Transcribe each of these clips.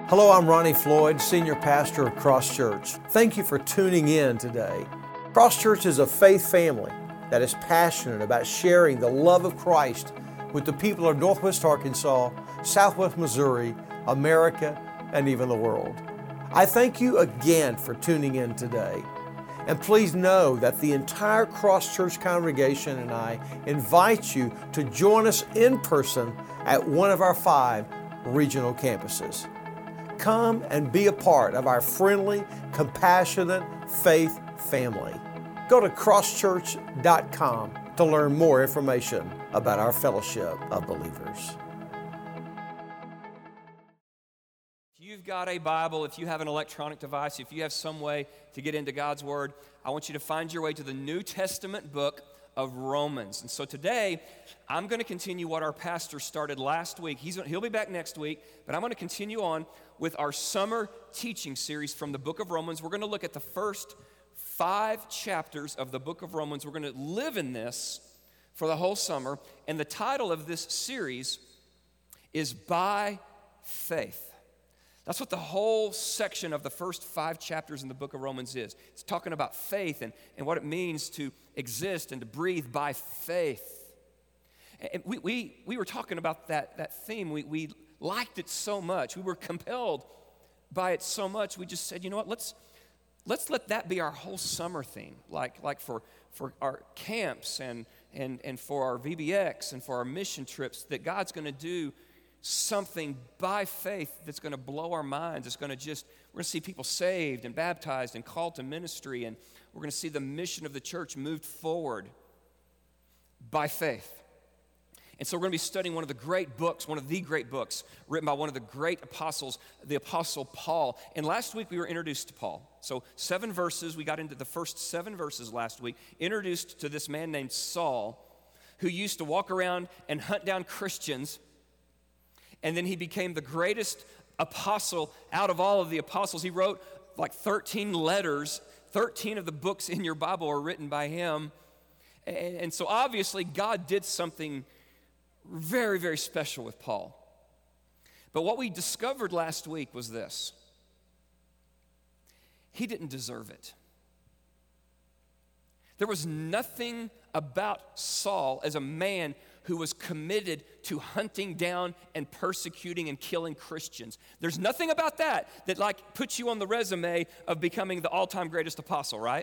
Hello, I'm Ronnie Floyd, Senior Pastor of Cross Church. Thank you for tuning in today. Cross Church is a faith family that is passionate about sharing the love of Christ with the people of Northwest Arkansas, Southwest Missouri, America, and even the world. I thank you again for tuning in today. And please know that the entire Cross Church congregation and I invite you to join us in person at one of our 5 regional campuses. Come and be a part of our friendly, compassionate faith family. Go to crosschurch.com to learn more information about our fellowship of believers. If you've got a Bible, if you have an electronic device, if you have some way to get into God's Word, I want you to find your way to the New Testament book of Romans. And so today, I'm going to continue what our pastor started last week. He'll be back next week, but I'm going to continue on with our summer teaching series from the book of Romans. We're going to look at the first 5 chapters of the book of Romans. We're going to live in this for the whole summer, and the title of this series is By Faith. That's what the whole section of the first 5 chapters in the book of Romans is. It's talking about faith and what it means to exist and to breathe by faith. And we were talking about that theme. We liked it so much. We were compelled by it so much. We just said, you know what, let's let that be our whole summer theme, like for our camps and for our VBX and for our mission trips, that God's going to do something by faith that's going to blow our minds. We're going to see people saved and baptized and called to ministry, and we're going to see the mission of the church moved forward by faith. And so we're going to be studying one of the great books written by one of the great apostles, the Apostle Paul. And last week we were introduced to Paul. So 7 verses, we got into the first 7 verses last week, introduced to this man named Saul, who used to walk around and hunt down Christians. And then he became the greatest apostle out of all of the apostles. He wrote like 13 letters. 13 of the books in your Bible are written by him. And so obviously God did something very, very special with Paul. But what we discovered last week was this: he didn't deserve it. There was nothing about Saul as a man who was committed to hunting down and persecuting and killing Christians. There's nothing about that like puts you on the resume of becoming the all-time greatest apostle, right?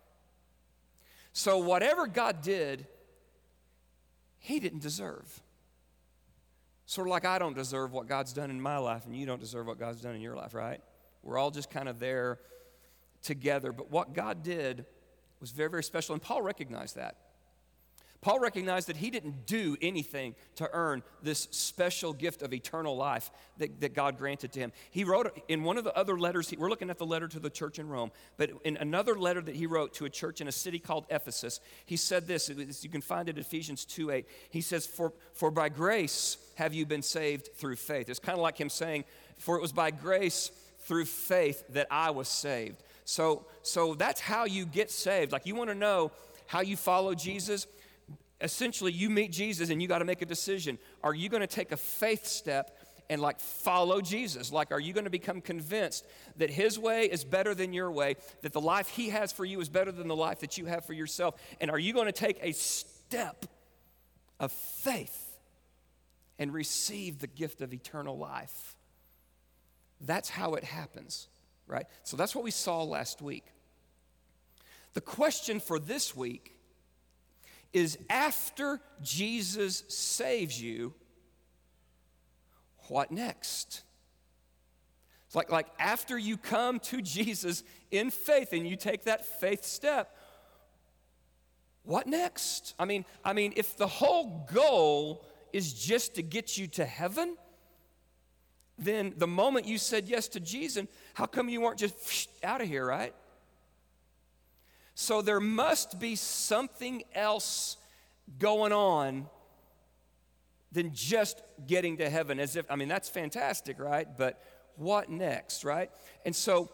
So whatever God did, he didn't deserve. Sort of like I don't deserve what God's done in my life, and you don't deserve what God's done in your life, right? We're all just kind of there together. But what God did was very, very special, and Paul recognized that. Paul recognized that he didn't do anything to earn this special gift of eternal life that God granted to him. He wrote in one of the other letters, we're looking at the letter to the church in Rome, but in another letter that he wrote to a church in a city called Ephesus, he said this, you can find it in Ephesians 2:8. He says, for by grace have you been saved through faith. It's kind of like him saying, for it was by grace through faith that I was saved. So that's how you get saved. Like, you want to know how you follow Jesus? Essentially, you meet Jesus and you got to make a decision. Are you going to take a faith step and follow Jesus? Are you going to become convinced that his way is better than your way, that the life he has for you is better than the life that you have for yourself? And are you going to take a step of faith and receive the gift of eternal life? That's how it happens, right? So that's what we saw last week. The question for this week is, after Jesus saves you, what next? It's like after you come to Jesus in faith and you take that faith step, what next? I mean, if the whole goal is just to get you to heaven, then the moment you said yes to Jesus, how come you weren't just out of here, right? So there must be something else going on than just getting to heaven. That's fantastic, right? But what next, right? And so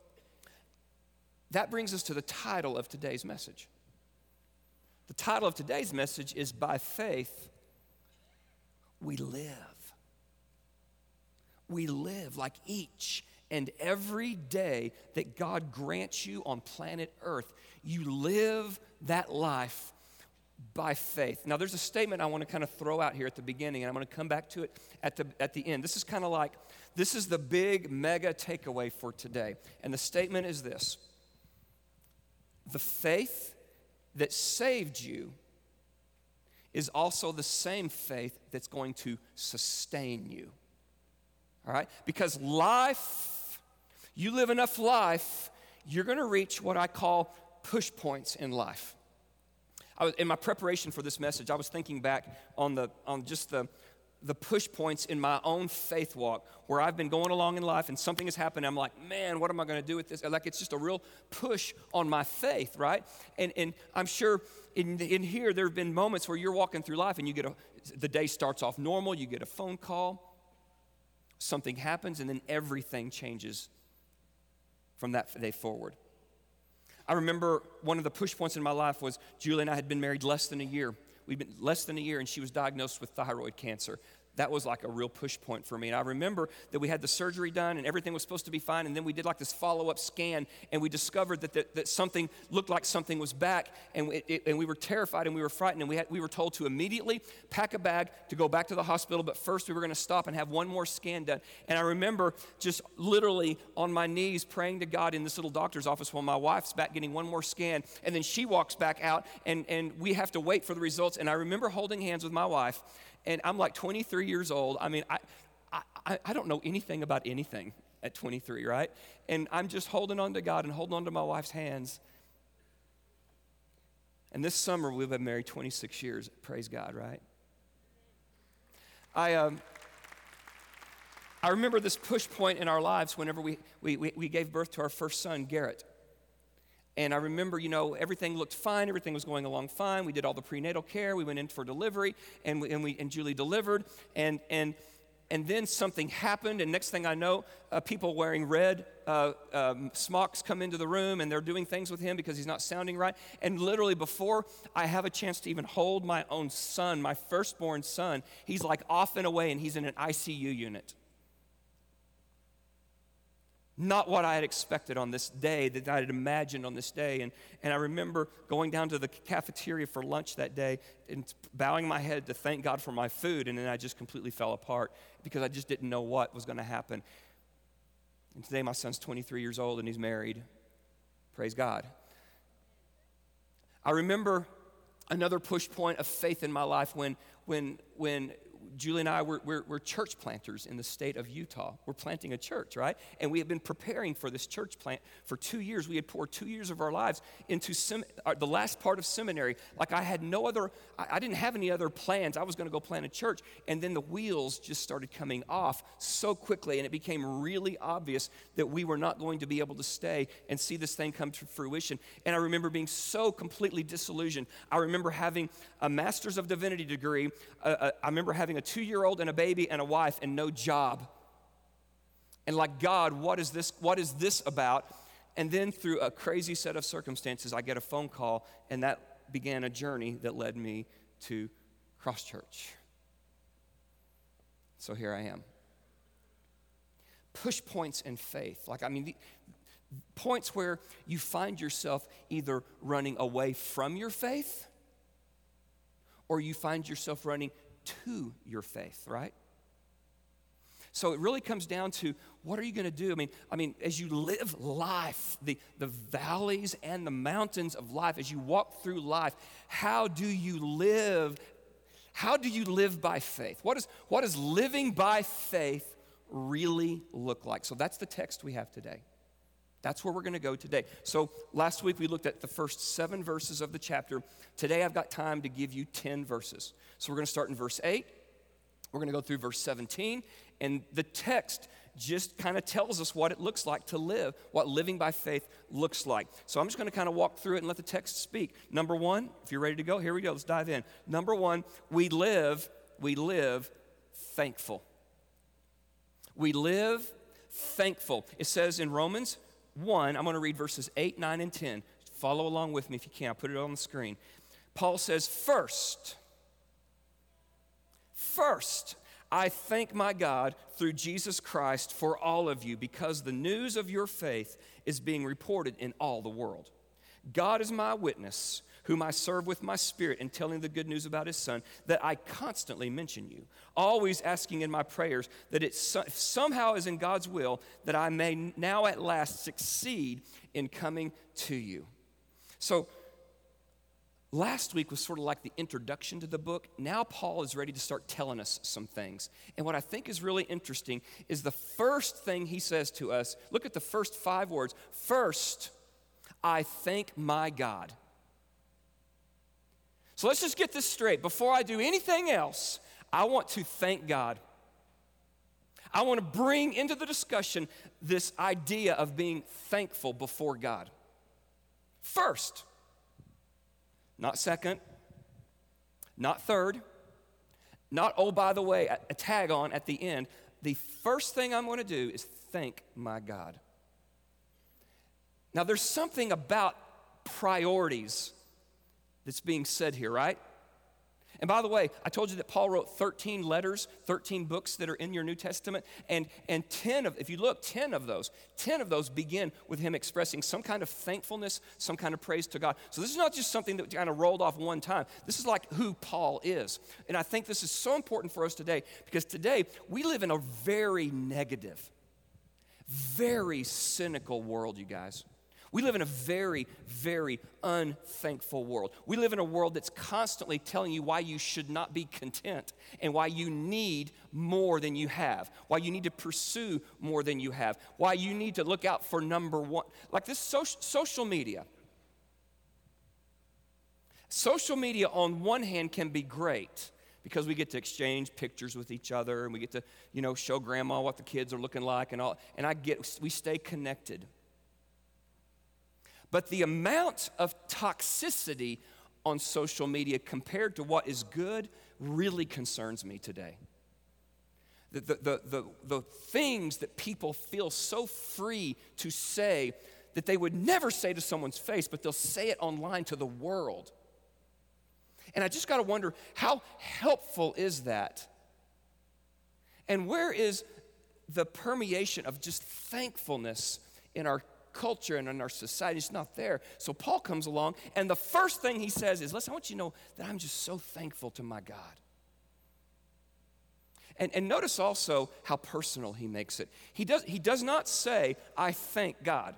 that brings us to the title of today's message. The title of today's message is By Faith We Live. we live like each and every day that God grants you on planet Earth, you live that life by faith. Now, there's a statement I want to kind of throw out here at the beginning, and I'm going to come back to it at the end. This is kind of like, this is the big mega takeaway for today. And the statement is this: the faith that saved you is also the same faith that's going to sustain you. All right? Because life, you live enough life, you're going to reach what I call push points in life. In my preparation for this message, I was thinking back on just the push points in my own faith walk, where I've been going along in life and something has happened. I'm like, man, what am I going to do with this? Like, it's just a real push on my faith, right? And I'm sure in here there have been moments where you're walking through life and the day starts off normal, you get a phone call, something happens, and then everything changes from that day forward. I remember one of the push points in my life was Julie and I had been married less than a year. We'd been less than a year, and she was diagnosed with thyroid cancer. That was like a real push point for me. And I remember that we had the surgery done and everything was supposed to be fine. And then we did like this follow-up scan, and we discovered that something looked like something was back. And we were terrified and we were frightened. And we were told to immediately pack a bag to go back to the hospital. But first we were going to stop and have one more scan done. And I remember just literally on my knees praying to God in this little doctor's office while my wife's back getting one more scan. And then she walks back out and we have to wait for the results. And I remember holding hands with my wife. And I'm like 23 years old. I mean, I don't know anything about anything at 23, right? And I'm just holding on to God and holding on to my wife's hands. And this summer, we've been married 26 years. Praise God, right? I remember this push point in our lives whenever we gave birth to our first son, Garrett. And I remember, everything looked fine. Everything was going along fine. We did all the prenatal care. We went in for delivery, and Julie delivered. And then something happened, and next thing I know, people wearing red smocks come into the room, and they're doing things with him because he's not sounding right. And literally before I have a chance to even hold my own son, my firstborn son, he's like off and away, and he's in an ICU unit. Not what I had expected on this day, that I had imagined on this day. And I remember going down to the cafeteria for lunch that day and bowing my head to thank God for my food, and then I just completely fell apart because I just didn't know what was going to happen. And today my son's 23 years old and he's married. Praise God. I remember another push point of faith in my life when Julie and I, we're church planters in the state of Utah. We're planting a church, right? And we had been preparing for this church plant for 2 years. We had poured 2 years of our lives into the last part of seminary. Like I didn't have any other plans. I was going to go plant a church. And then the wheels just started coming off so quickly, and it became really obvious that we were not going to be able to stay and see this thing come to fruition. And I remember being so completely disillusioned. I remember having a Master's of Divinity degree. I remember having a 2-year-old and a baby and a wife and no job. And like, God, what is this about? And then through a crazy set of circumstances, I get a phone call, and that began a journey that led me to Cross Church. So here I am. Push points in faith. The points where you find yourself either running away from your faith or you find yourself running to your faith, right? So it really comes down to, what are you going to do? I mean, as you live life, the valleys and the mountains of life, as you walk through life, how do you live? How do you live by faith? What does living by faith really look like? So that's the text we have today. That's where we're going to go today. So last week we looked at the first 7 verses of the chapter. Today I've got time to give you 10 verses. So we're going to start in verse 8. We're going to go through verse 17. And the text just kind of tells us what it looks like to live, what living by faith looks like. So I'm just going to kind of walk through it and let the text speak. Number 1, if you're ready to go, here we go. Let's dive in. Number 1, we live thankful. We live thankful. It says in Romans 1, I'm going to read verses 8, 9, and 10. Follow along with me if you can. I'll put it on the screen. Paul says, First, I thank my God through Jesus Christ for all of you because the news of your faith is being reported in all the world. God is my witness, whom I serve with my spirit in telling the good news about his Son, that I constantly mention you, always asking in my prayers that it somehow is in God's will that I may now at last succeed in coming to you. So, last week was sort of like the introduction to the book. Now Paul is ready to start telling us some things. And what I think is really interesting is the first thing he says to us. Look at the first 5 words. First, I thank my God. So let's just get this straight. Before I do anything else, I want to thank God. I want to bring into the discussion this idea of being thankful before God. First. Not second, not third, not, oh, by the way, a tag on at the end. The first thing I'm going to do is thank my God. Now, there's something about priorities that's being said here, right? And by the way, I told you that Paul wrote 13 letters, 13 books that are in your New Testament, and 10 of, if you look, 10 of those begin with him expressing some kind of thankfulness, some kind of praise to God. So this is not just something that kind of rolled off one time. This is like who Paul is. And I think this is so important for us today, because today we live in a very negative, very cynical world, you guys. We live in a very, very unthankful world. We live in a world that's constantly telling you why you should not be content and why you need more than you have, why you need to pursue more than you have, why you need to look out for number one. Like this social media. Social media on one hand can be great because we get to exchange pictures with each other and we get to, show grandma what the kids are looking like and all. And we stay connected. But the amount of toxicity on social media compared to what is good really concerns me today. The things that people feel so free to say that they would never say to someone's face, but they'll say it online to the world. And I just got to wonder, how helpful is that? And where is the permeation of just thankfulness in our culture and in our society? It's not there. So Paul comes along, and the first thing he says is, listen, I want you to know that I'm just so thankful to my God. And notice also how personal he makes it. He does not say, I thank God.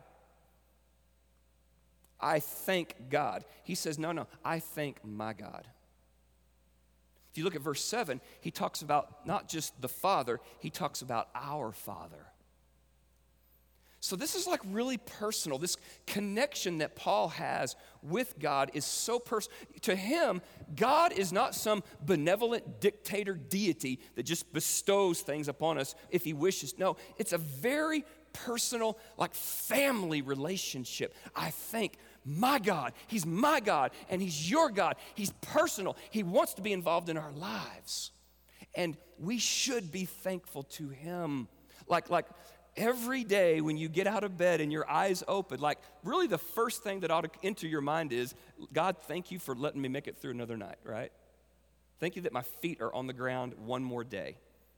I thank God. He says, no, I thank my God. If you look at verse 7, he talks about not just the Father, he talks about our Father. So this is like really personal. This connection that Paul has with God is so personal. To him, God is not some benevolent dictator deity that just bestows things upon us if he wishes. No, it's a very personal, like family relationship. I thank my God. He's my God, and he's your God. He's personal. He wants to be involved in our lives. And we should be thankful to him. Like every day when you get out of bed and your eyes open, like really the first thing that ought to enter your mind is, God, thank you for letting me make it through another night, right? Thank you that my feet are on the ground one more day.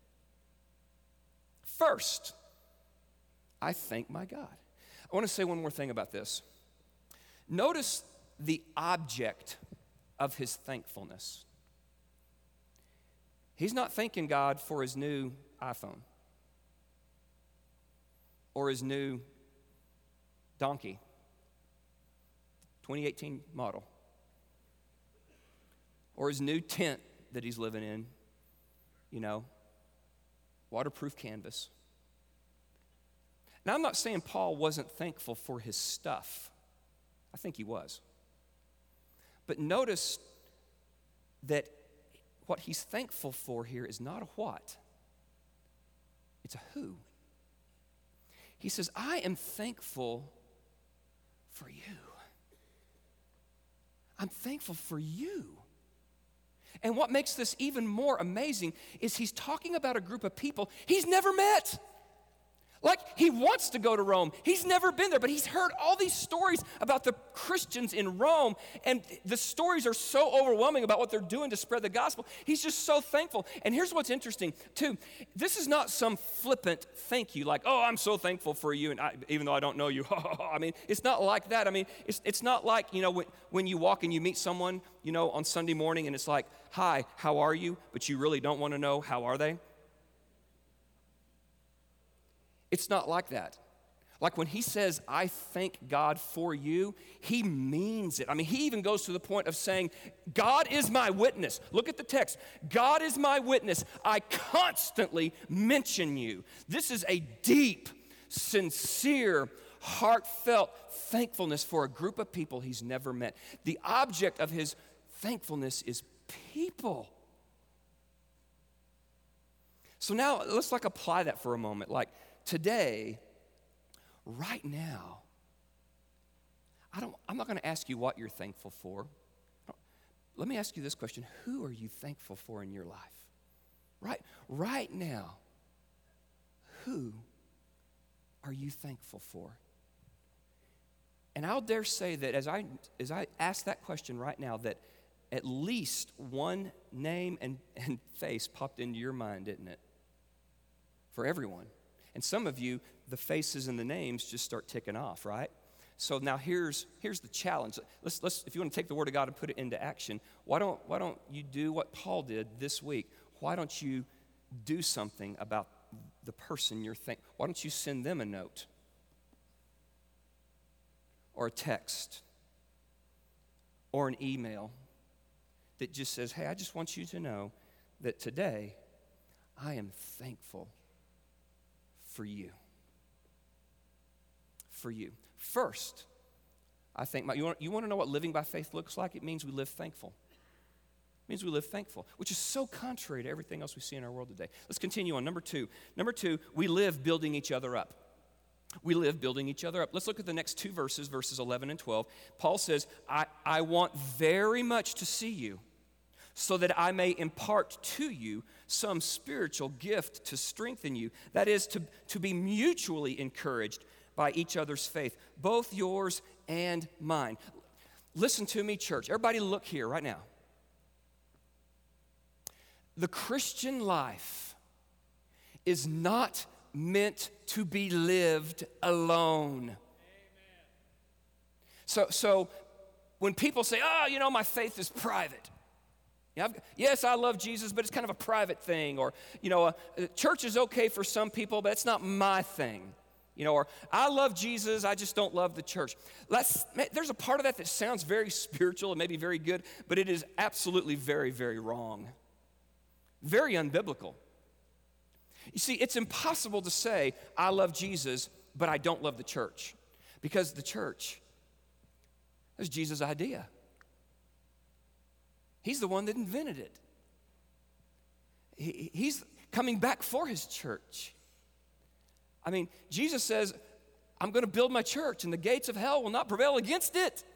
First, I thank my God. I want to say one more thing about this. Notice the object of his thankfulness. He's not thanking God for his new iPhone or his new donkey, 2018 model, or his new tent that he's living in, waterproof canvas. Now, I'm not saying Paul wasn't thankful for his stuff. I think he was. But notice that what he's thankful for here is not a what, it's a who. He says, I am thankful for you. I'm thankful for you. And what makes this even more amazing is he's talking about a group of people he's never met. Like he wants to go to Rome. He's never been there, but he's heard all these stories about the Christians in Rome, and the stories are so overwhelming about what they're doing to spread the gospel. He's just so thankful. And here's what's interesting, too. This is not some flippant thank you, like, oh, I'm so thankful for you, and even though I don't know you. I mean, it's not like that. I mean, it's not like, when you walk and you meet someone, on Sunday morning, and it's like, hi, how are you? But you really don't want to know, how are they? It's not like that. Like when he says, I thank God for you, he means it. I mean, he even goes to the point of saying, God is my witness. Look at the text. God is my witness. I constantly mention you. This is a deep, sincere, heartfelt thankfulness for a group of people he's never met. The object of his thankfulness is people. So now let's apply that for a moment. Like, today, right now, I'm not going to ask you what you're thankful for. Let me ask you this question. Who are you thankful for in your life? Right now, who are you thankful for? And I'll dare say that as I ask that question right now, that at least one name and face popped into your mind, didn't it? For everyone. And some of you, the faces and the names just start ticking off, right? So now here's the challenge. Let's if you want to take the word of God and put it into action, why don't you do what Paul did this week? Why don't you do something about the person you're thinking? Why don't you send them a note or a text or an email that just says, hey, I just want you to know that today I am thankful for you. For you. First, I think, you want to know what living by faith looks like? It means we live thankful. It means we live thankful, which is so contrary to everything else we see in our world today. Let's continue on. Number two, we live building each other up. We live building each other up. Let's look at the next two verses 11 and 12. Paul says, I want very much to see you, so that I may impart to you some spiritual gift to strengthen you. That is, to be mutually encouraged by each other's faith, both yours and mine. Listen to me, church. Everybody look here right now. The Christian life is not meant to be lived alone. Amen. So when people say, my faith is private. Yes, I love Jesus, but it's kind of a private thing. Or, church is okay for some people, but it's not my thing. Or I love Jesus, I just don't love the church. There's a part of that sounds very spiritual and maybe very good, but it is absolutely very, very wrong. Very unbiblical. You see, it's impossible to say, I love Jesus, but I don't love the church. Because the church is Jesus' idea. He's the one that invented it. He's coming back for his church. I mean, Jesus says, I'm going to build my church, and the gates of hell will not prevail against it.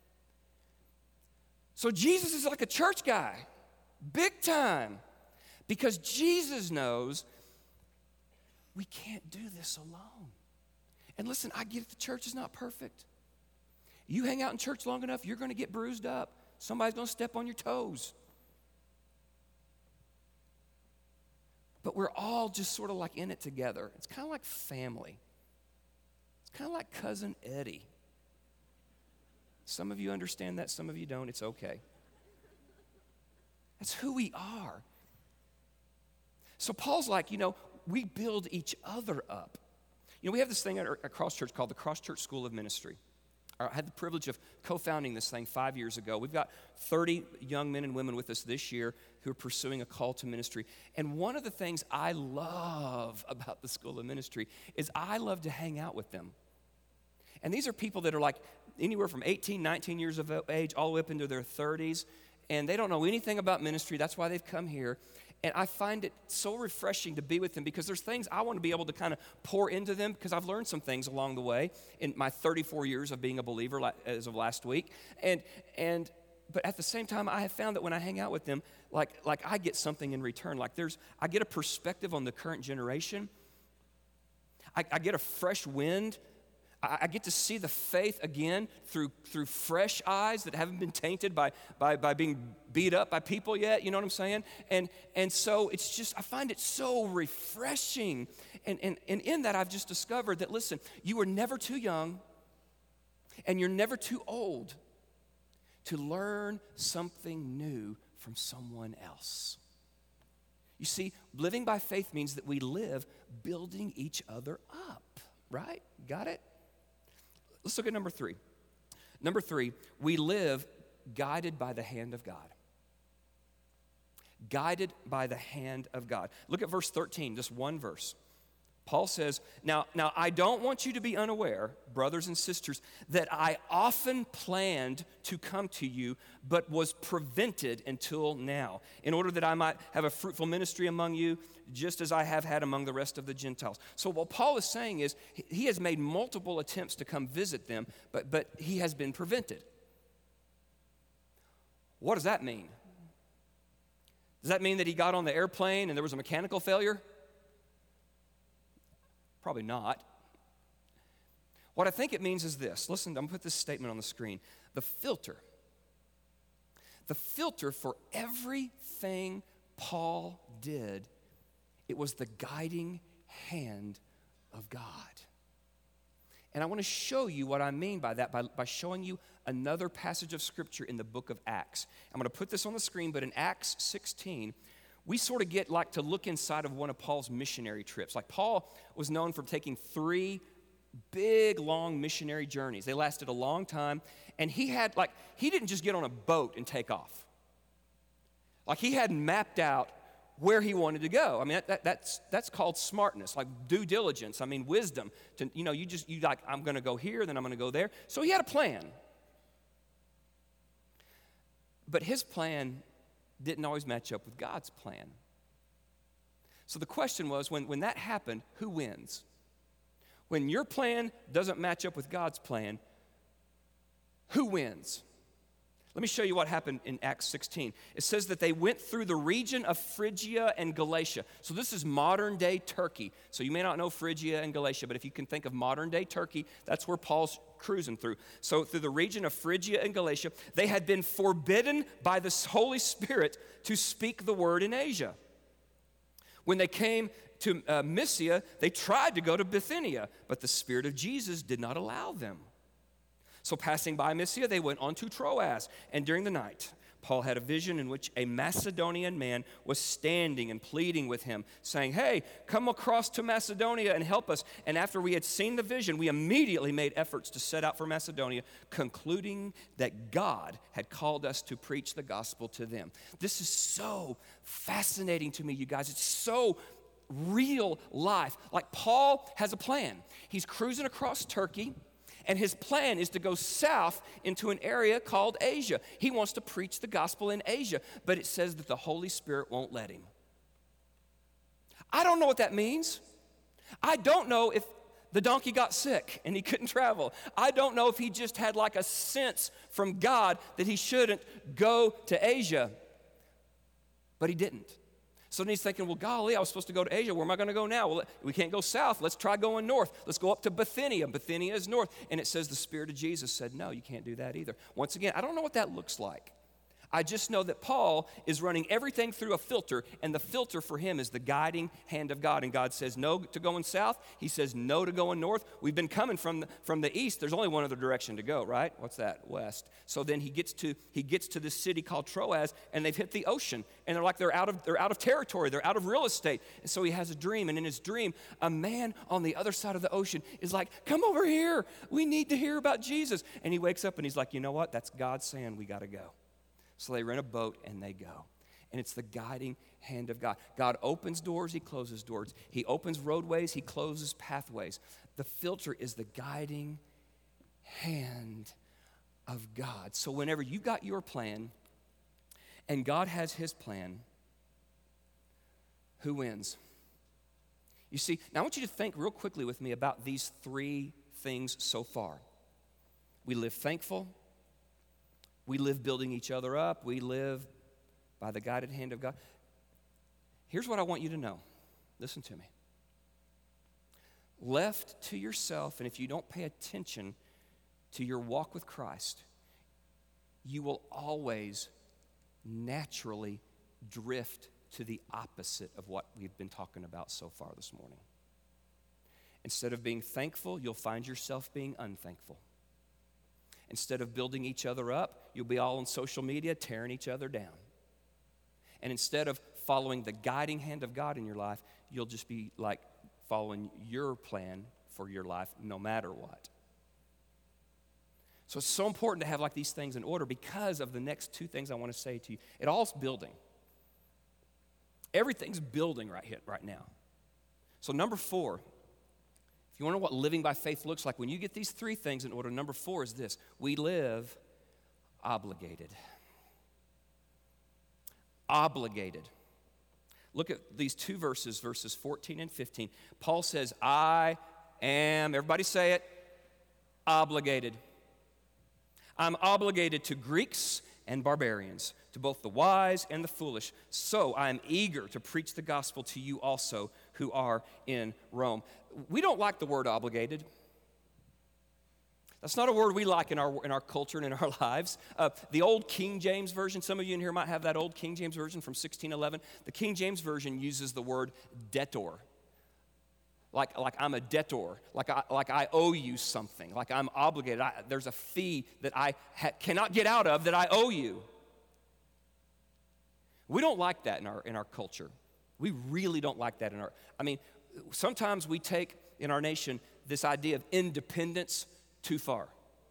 So Jesus is like a church guy, big time, because Jesus knows we can't do this alone. And listen, I get it, the church is not perfect. You hang out in church long enough, you're going to get bruised up. Somebody's going to step on your toes. But we're all just sort of like in it together. It's kind of like family. It's kind of like Cousin Eddie. Some of you understand that, some of you don't. It's okay. That's who we are. So Paul's like, we build each other up. We have this thing at Cross Church called the Cross Church School of Ministry. I had the privilege of co-founding this thing 5 years ago. We've got 30 young men and women with us this year who are pursuing a call to ministry. And one of the things I love about the School of Ministry is I love to hang out with them. And these are people that are like anywhere from 18, 19 years of age all the way up into their 30s. And they don't know anything about ministry. That's why they've come here. And I find it so refreshing to be with them because there's things I want to be able to kind of pour into them because I've learned some things along the way in my 34 years of being a believer as of last week. But at the same time, I have found that when I hang out with them, like I get something in return. I get a perspective on the current generation. I get a fresh wind. I get to see the faith again through fresh eyes that haven't been tainted by being beat up by people yet, you know what I'm saying? And so it's just, I find it so refreshing. And in that, I've just discovered that, listen, you are never too young and you're never too old to learn something new from someone else. You see, living by faith means that we live building each other up, right? Got it? Let's look at number 3. Number 3, we live guided by the hand of God. Guided by the hand of God. Look at verse 13, just one verse. Paul says, now I don't want you to be unaware, brothers and sisters, that I often planned to come to you, but was prevented until now, in order that I might have a fruitful ministry among you, just as I have had among the rest of the Gentiles. So what Paul is saying is, he has made multiple attempts to come visit them, but he has been prevented. What does that mean? Does that mean that he got on the airplane and there was a mechanical failure? Probably not. What I think it means is this. Listen, I'm going to put this statement on the screen. The filter for everything Paul did, it was the guiding hand of God. And I want to show you what I mean by that by showing you another passage of Scripture in the book of Acts. I'm going to put this on the screen, but in Acts 16, we sort of get like to look inside of one of Paul's missionary trips. Like Paul was known for taking 3 big, long missionary journeys. They lasted a long time, and he didn't just get on a boat and take off. Like he had mapped out where he wanted to go. I mean, that's called smartness, like due diligence. I mean, wisdom. I'm going to go here, then I'm going to go there. So he had a plan. But his plan didn't always match up with God's plan. So the question was, when that happened, who wins? When your plan doesn't match up with God's plan, who wins? Let me show you what happened in Acts 16. It says that they went through the region of Phrygia and Galatia. So this is modern-day Turkey. So you may not know Phrygia and Galatia, but if you can think of modern-day Turkey, that's where Paul's cruising through. So through the region of Phrygia and Galatia, they had been forbidden by the Holy Spirit to speak the word in Asia. When they came to Mysia, they tried to go to Bithynia, but the Spirit of Jesus did not allow them. So passing by Mysia, they went on to Troas, and during the night, Paul had a vision in which a Macedonian man was standing and pleading with him, saying, "Hey, come across to Macedonia and help us." And after we had seen the vision, we immediately made efforts to set out for Macedonia, concluding that God had called us to preach the gospel to them. This is so fascinating to me, you guys. It's so real life. Like Paul has a plan. He's cruising across Turkey, and his plan is to go south into an area called Asia. He wants to preach the gospel in Asia, but it says that the Holy Spirit won't let him. I don't know what that means. I don't know if the donkey got sick and he couldn't travel. I don't know if he just had like a sense from God that he shouldn't go to Asia, but he didn't. So then he's thinking, well, golly, I was supposed to go to Asia. Where am I going to go now? Well, we can't go south. Let's try going north. Let's go up to Bithynia. Bithynia is north. And it says the Spirit of Jesus said, no, you can't do that either. Once again, I don't know what that looks like. I just know that Paul is running everything through a filter, and the filter for him is the guiding hand of God. And God says no to going south. He says no to going north. We've been coming from the east. There's only one other direction to go, right? What's that? West. So then he gets to this city called Troas, and they've hit the ocean, and they're out of territory. They're out of real estate. And so he has a dream, and in his dream, a man on the other side of the ocean is like, "Come over here. We need to hear about Jesus." And he wakes up and he's like, "You know what? That's God saying we got to go." So they rent a boat and they go. And it's the guiding hand of God. God opens doors, he closes doors. He opens roadways, he closes pathways. The filter is the guiding hand of God. So whenever you've got your plan and God has his plan, who wins? You see, now I want you to think real quickly with me about these 3 things so far. We live thankful. We live building each other up. We live by the guided hand of God. Here's what I want you to know. Listen to me. left to yourself, and if you don't pay attention to your walk with Christ, you will always naturally drift to the opposite of what we've been talking about so far this morning. Instead of being thankful, you'll find yourself being unthankful. Instead of building each other up, you'll be all on social media tearing each other down. And instead of following the guiding hand of God in your life, you'll just be like following your plan for your life no matter what. So it's so important to have like these things in order because of the next two things I want to say to you. It all's building. Everything's building right now. So number 4, if you want to know what living by faith looks like, when you get these 3 things in order, number 4 is this: we live obligated. Obligated. Look at these 2 verses, verses 14 and 15. Paul says, I am, everybody say it, obligated. I'm obligated to Greeks and barbarians, to both the wise and the foolish. So I am eager to preach the gospel to you also who are in Rome. We don't like the word obligated. That's not a word we like in our culture and in our lives. The old King James Version, some of you in here might have that old King James Version from 1611. The King James Version uses the word debtor. Like I'm a debtor, like I owe you something, like I'm obligated. There's a fee that I cannot get out of that I owe you. We don't like that in our culture. We really don't like that sometimes we take in our nation this idea of independence too far.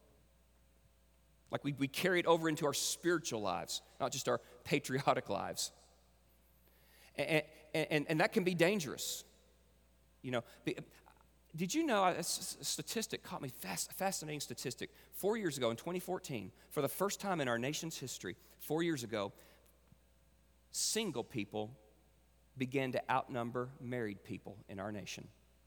Like we carry it over into our spiritual lives, not just our patriotic lives. And that can be dangerous. You know, did you know, a statistic caught me, fascinating statistic. 4 years ago, in 2014, for the first time in our nation's history, 4 years ago, single people began to outnumber married people in our nation.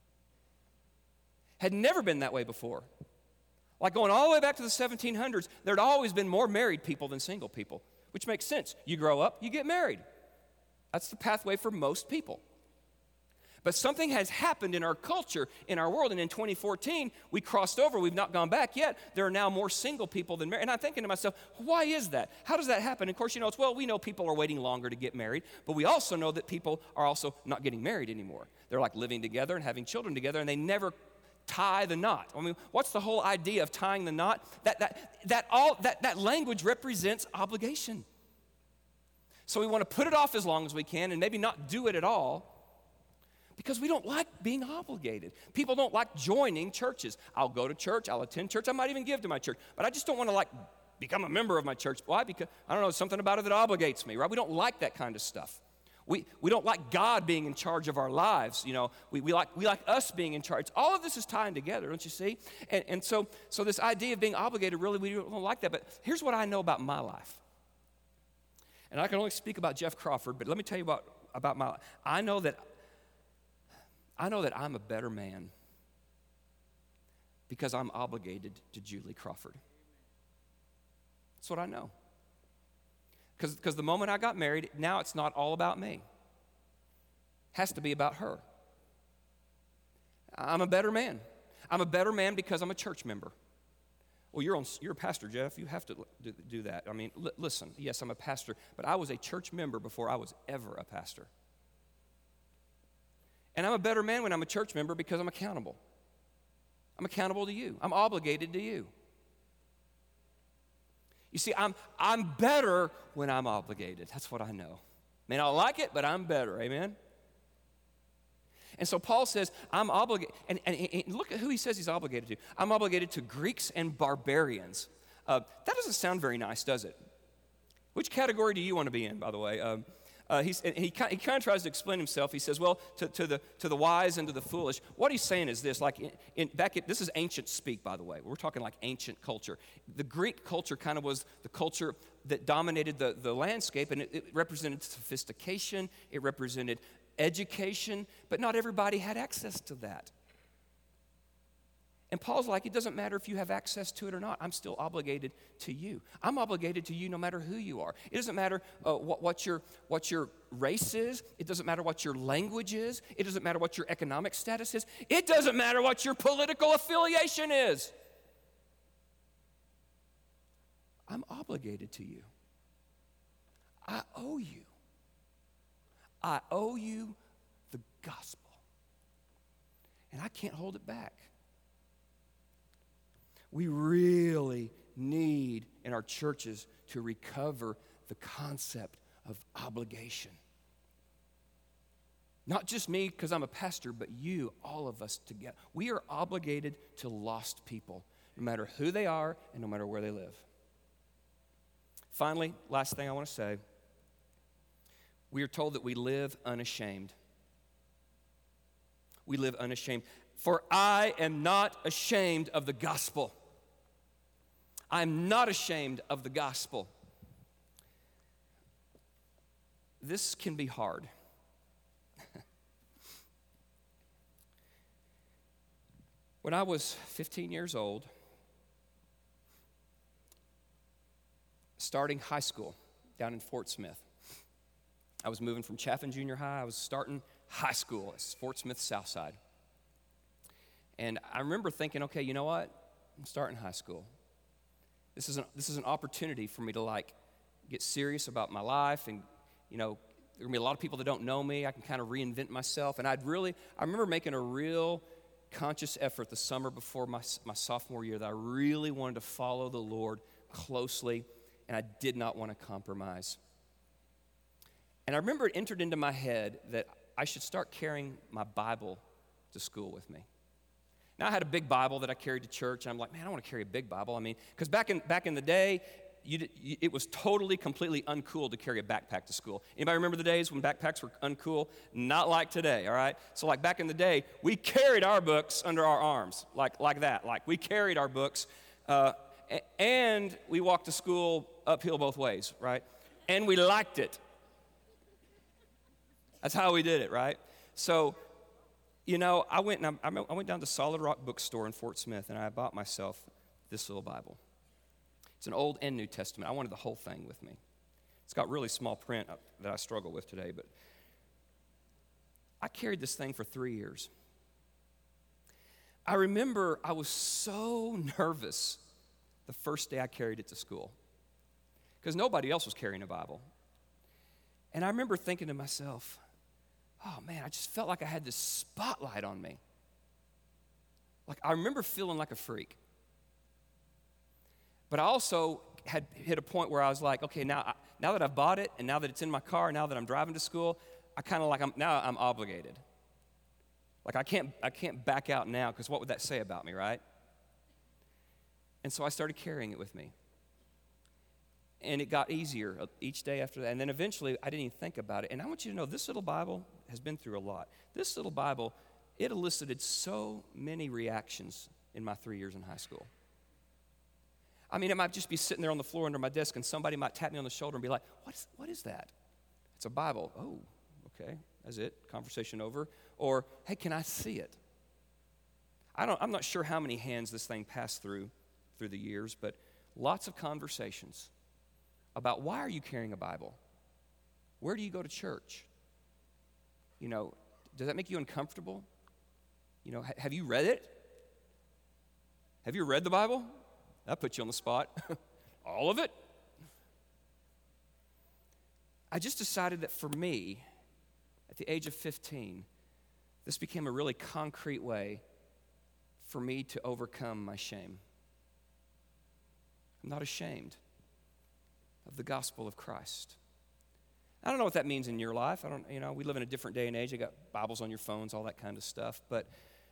Had never been that way before. Like going all the way back to the 1700s, there'd always been more married people than single people, which makes sense. You grow up, you get married. That's the pathway for most people. But something has happened in our culture, in our world, and in 2014, we crossed over. We've not gone back yet. There are now more single people than married. And I'm thinking to myself, why is that? How does that happen? And of course, we know people are waiting longer to get married, but we also know that people are also not getting married anymore. They're like living together and having children together, and they never tie the knot. I mean, what's the whole idea of tying the knot? That language represents obligation. So we want to put it off as long as we can and maybe not do it at all, because we don't like being obligated. People don't like joining churches. I'll go to church, I'll attend church, I might even give to my church, but I just don't want to become a member of my church. Why? Because, I don't know, something about it that obligates me, right? We don't like that kind of stuff. We don't like God being in charge of our lives, We like us being in charge. All of this is tying together, don't you see? And so this idea of being obligated, really, we don't like that. But here's what I know about my life. And I can only speak about Jeff Crawford, but let me tell you about my life. I know that I'm a better man because I'm obligated to Julie Crawford. That's what I know. Because the moment I got married, now it's not all about me. It has to be about her. I'm a better man. I'm a better man because I'm a church member. Well, you're a pastor, Jeff. You have to do that. I mean, listen, yes, I'm a pastor, but I was a church member before I was ever a pastor. And I'm a better man when I'm a church member because I'm accountable. I'm accountable to you. I'm obligated to you. You see, I'm better when I'm obligated. That's what I know. May not like it, but I'm better. Amen? And so Paul says, I'm obligated. And look at who he says he's obligated to. I'm obligated to Greeks and barbarians. That doesn't sound very nice, does it? Which category do you want to be in, by the way? He kind of tries to explain himself. He says, well, to the wise and to the foolish. What he's saying is this, this is ancient speak, by the way. We're talking like ancient culture. The Greek culture kind of was the culture that dominated the landscape, and it represented sophistication, it represented education, but not everybody had access to that. And Paul's like, it doesn't matter if you have access to it or not. I'm still obligated to you. I'm obligated to you no matter who you are. It doesn't matter what your race is. It doesn't matter what your language is. It doesn't matter what your economic status is. It doesn't matter what your political affiliation is. I'm obligated to you. I owe you. I owe you the gospel. And I can't hold it back. We really need in our churches to recover the concept of obligation. Not just me because I'm a pastor, but you, all of us together. We are obligated to lost people, no matter who they are and no matter where they live. Finally, last thing I want to say, we are told that we live unashamed. We live unashamed. For I am not ashamed of the gospel. I'm not ashamed of the gospel. This can be hard. When I was 15 years old, starting high school down in Fort Smith, I was moving from Chaffin Junior High. I was starting high school at Fort Smith Southside. And I remember thinking, okay, you know what? I'm starting high school. This is an opportunity for me to get serious about my life, and there are gonna be a lot of people that don't know me. I can kind of reinvent myself. And I remember making a real conscious effort the summer before my sophomore year that I really wanted to follow the Lord closely, and I did not want to compromise. And I remember it entered into my head that I should start carrying my Bible to school with me. Now, I had a big Bible that I carried to church, and I'm like, man, I don't want to carry a big Bible. I mean, because back in the day, it was totally, completely uncool to carry a backpack to school. Anybody remember the days when backpacks were uncool? Not like today, all right? So back in the day, we carried our books under our arms, like that. Like we carried our books, and we walked to school uphill both ways, right? And we liked it. That's how we did it, right? So, I went down to Solid Rock Bookstore in Fort Smith, and I bought myself this little Bible. It's an Old and New Testament. I wanted the whole thing with me. It's got really small print that I struggle with today, but I carried this thing for 3 years. I remember I was so nervous the first day I carried it to school because nobody else was carrying a Bible. And I remember thinking to myself, oh man, I just felt like I had this spotlight on me. I remember feeling like a freak. But I also had hit a point where I was like, okay, now that I've bought it, and now that it's in my car, now that I'm driving to school, I'm obligated. I can't back out now, because what would that say about me, right? And so I started carrying it with me. And it got easier each day after that. And then eventually, I didn't even think about it. And I want you to know, this little Bible has been through a lot. This little Bible, it elicited so many reactions in my 3 years in high school. I mean, it might just be sitting there on the floor under my desk, and somebody might tap me on the shoulder and be like, what is that? It's a Bible. Oh, okay, that's it. Conversation over. Or, hey, can I see it? I'm not sure how many hands this thing passed through the years, but lots of conversations about why are you carrying a Bible? Where do you go to church? Does that make you uncomfortable? Have you read it? Have you read the Bible? That puts you on the spot. All of it? I just decided that for me, at the age of 15, this became a really concrete way for me to overcome my shame. I'm not ashamed of the gospel of Christ. I don't know what that means in your life. We live in a different day and age. You got Bibles on your phones, all that kind of stuff. But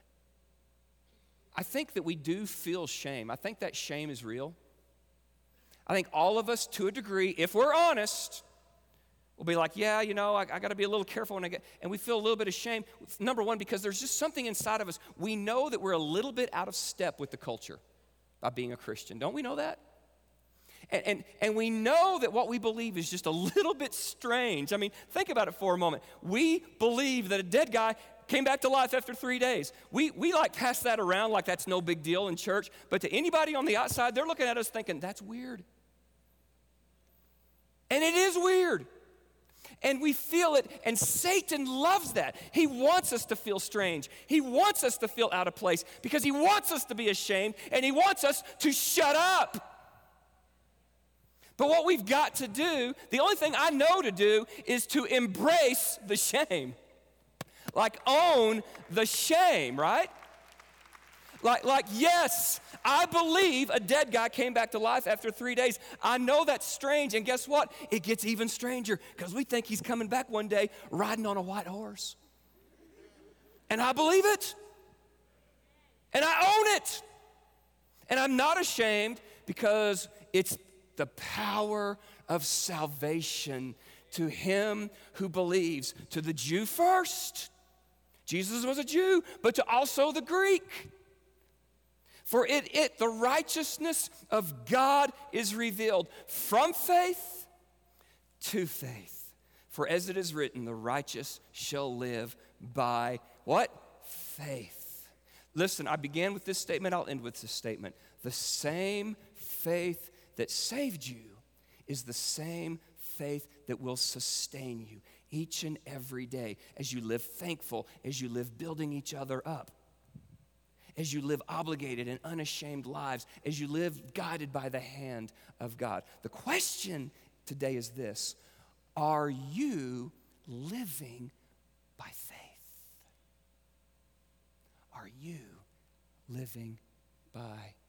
I think that we do feel shame. I think that shame is real. I think all of us, to a degree, if we're honest, will be like, yeah, I got to be a little careful when and we feel a little bit of shame. Number one, because there's just something inside of us. We know that we're a little bit out of step with the culture by being a Christian. Don't we know that? And we know that what we believe is just a little bit strange. I mean, think about it for a moment. We believe that a dead guy came back to life after 3 days. We like pass that around like that's no big deal in church, but to anybody on the outside, they're looking at us thinking, that's weird. And it is weird. And we feel it, and Satan loves that. He wants us to feel strange. He wants us to feel out of place because he wants us to be ashamed, and he wants us to shut up. But what we've got to do, the only thing I know to do is to embrace the shame. Like own the shame, right? Like, yes, I believe a dead guy came back to life after 3 days. I know that's strange, and guess what? It gets even stranger because we think he's coming back one day riding on a white horse. And I believe it. And I own it. And I'm not ashamed because it's the power of salvation to him who believes, to the Jew first. Jesus was a Jew, but to also the Greek. For the righteousness of God is revealed from faith to faith. For as it is written, the righteous shall live by what? Faith. Listen, I began with this statement, I'll end with this statement. The same faith that saved you is the same faith that will sustain you each and every day as you live thankful, as you live building each other up, as you live obligated and unashamed lives, as you live guided by the hand of God. The question today is this: are you living by faith? Are you living by